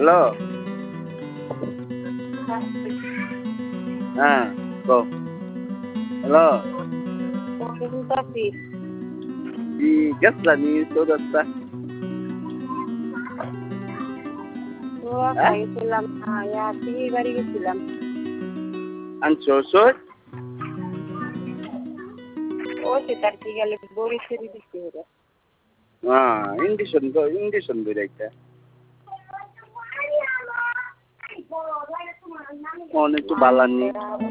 hello হ্যাঁ কো hello di gas lah ni itu dah গেছিলাম পিড়ির বাড়ি গেছিলাম ansosor ও সেটার কি গেলে বড়ি ফেরি দিতে হবে indison berekte অনেক তো বালানি